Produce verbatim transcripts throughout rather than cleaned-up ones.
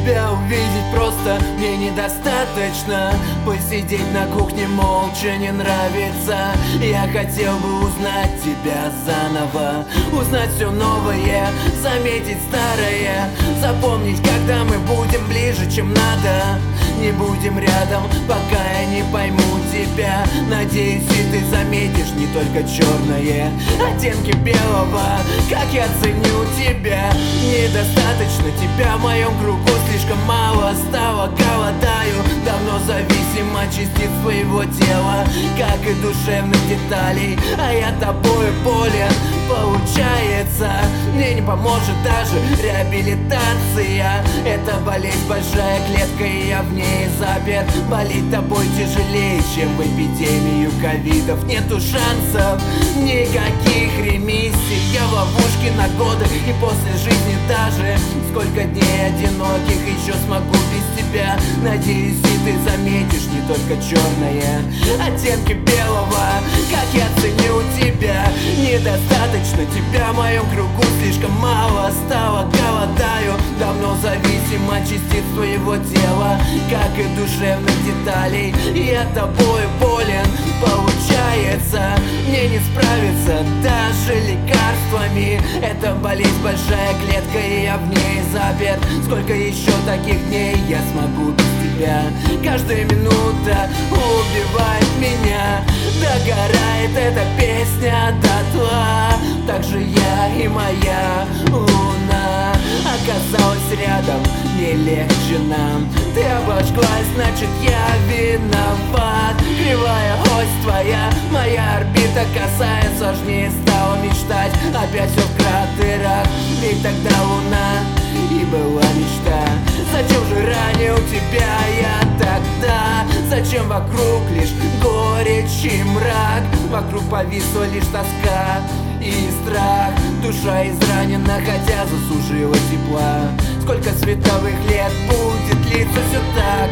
тебя увидеть просто мне недостаточно. Посидеть на кухне молча не нравится. Я хотел бы узнать тебя заново, узнать все новое, заметить старое, запомнить, когда мы будем ближе, чем надо. Не будем рядом, пока я не пойму тебя. Надеюсь, и ты заметишь не только черное, оттенки белого, как я ценю тебя. Недостаточно тебя в моем кругу, слишком мало стало, голодаю. Давно зависим от частиц своего тела, как и душевных деталей, а я тобой болен. Получается, мне не поможет даже реабилитация. Это болезнь, большая клетка, и я в ней заперт. Болеть тобой тяжелее, чем в эпидемию ковидов. Нету шансов, никаких ремиссий. Я в ловушке на годы, и после жизни даже. Сколько дней одиноких еще смогу без тебя. Надеюсь, и ты заметишь не только черное, оттенки белого, как я ценю тебя. Недостаточно тебя в моем кругу, слишком мало стало, голодаю. Давно зависим от частиц твоего тела, как и душевных деталей. Я тобой болен, получается, мне не справиться даже лекарствами. Это болезнь, большая клетка, и я в ней заперт. Сколько еще таких дней я смогу без тебя? Каждая минута убивает меня. Догорает эта песня дотла. Так же я и моя луна оказалась рядом, не легче нам. Ты обожглась, значит я виноват. Кривая ось твоя, моя орбита касается. Сложнее стало мечтать, опять все в кратерах. Ведь тогда луна и была мечта. Зачем же ранил тебя я тогда? Зачем вокруг лишь горечь и мрак? Вокруг повисла лишь тоска и страх. Душа изранена, хотя заслужила тепла. Сколько световых лет будет длиться все так?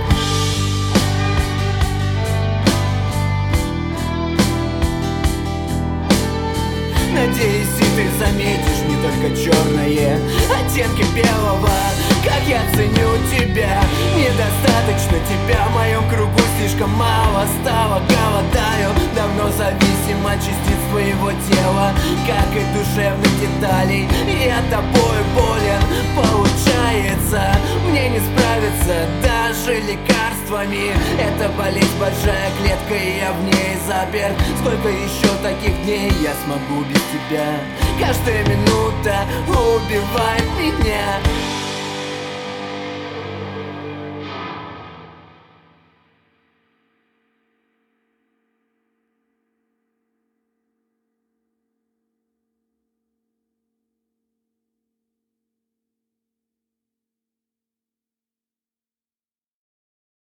Надеюсь, и ты заметишь не только черное, оттенки белого, как я ценю тебя. Недостаточно тебя в моем кругу, слишком мало стало, голодаю. Давно зависим от частиц твоего тела, как и душевных деталей. Я тобой болен, получается, мне не справиться даже лекарствами. Это болезнь, большая клетка, и я в ней заперт. Сколько еще таких дней я смогу без тебя? Каждая минута убивает меня.